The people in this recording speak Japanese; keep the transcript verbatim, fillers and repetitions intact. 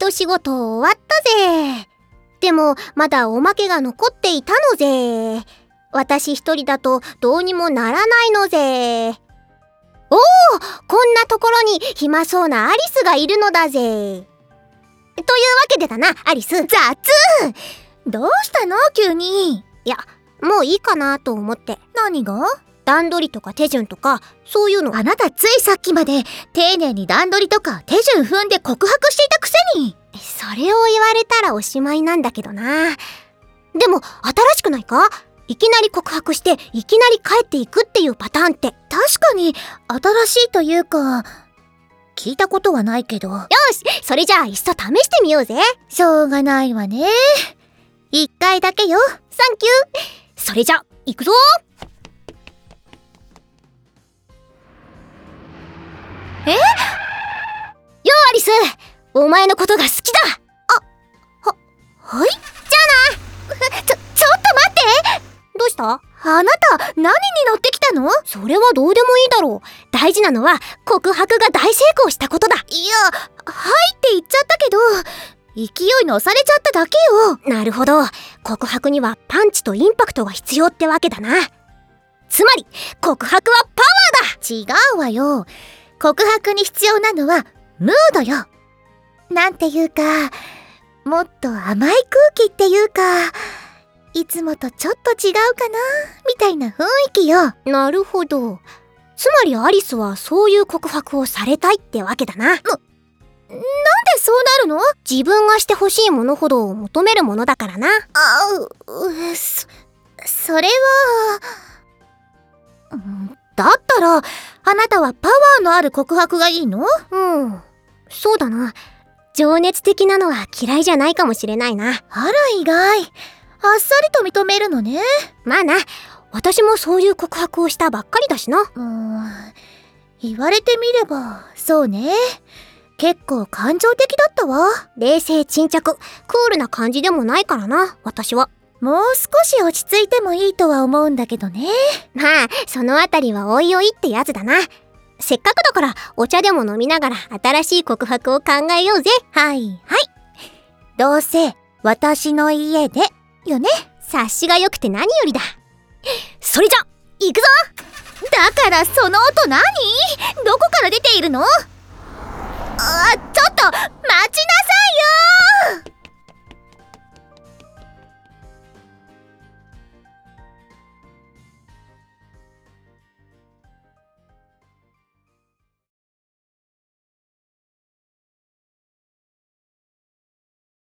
お仕事終わったぜ。でもまだおまけが残っていたのぜ。私一人だとどうにもならないのぜ。おお、こんなところに暇そうなアリスがいるのだぜ。というわけでだな、アリス。 雑！どうしたの急に。 いや、もういいかなと思って。 何が？ 段取りとか手順とかそういうの。 あなたついさっきまで丁寧に段取りとか手順踏んで告白していたくせに。 それを言われたらおしまいなんだけどな。でも新しくないか？いきなり告白していきなり帰っていくっていうパターンって。 確かに新しいというか聞いたことはないけど。よし、それじゃあいっそ試してみようぜ。 しょうがないわね。一回だけよ。 サンキュー。それじゃ行くぞ。え？よアリス、お前のことが好きだ。 あ、は、はい？じゃあな。ちょ、ちょっと待って。どうした？ あなた何に乗ってきたの？ それはどうでもいいだろう。大事なのは告白が大成功したことだ。 いや、はいって言っちゃったけど勢い乗されちゃっただけよ。 なるほど、告白にはパンチとインパクトが必要ってわけだな。つまり告白はパワーだ。 違うわよ。告白に必要なのはムードよ。なんていうかもっと甘い空気っていうかいつもとちょっと違うかなみたいな雰囲気よ。 なるほど。つまりアリスはそういう告白をされたいってわけだな。な、なんでそうなるの？ 自分がしてほしいものほど求めるものだからな。 あ、う、そ、それは、だったらあなたはパワーのある告白がいいの？ うん、そうだな。情熱的なのは嫌いじゃないかもしれないな。 あら意外。あっさりと認めるのね。 まあな、私もそういう告白をしたばっかりだしな。 うん、言われてみればそうね。結構感情的だったわ。 冷静沈着、クールな感じでもないからな、私は。 もう少し落ち着いてもいいとは思うんだけどね。 まあそのあたりはおいおいってやつだな。せっかくだからお茶でも飲みながら新しい告白を考えようぜ。 はいはい。どうせ私の家でよね。 察しが良くて何よりだ。それじゃ行くぞ。 だからその音何？どこから出ているの？